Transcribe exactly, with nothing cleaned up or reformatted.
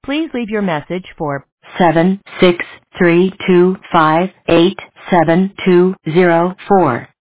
Please leave your message for seven six three two five eight seven two zero four.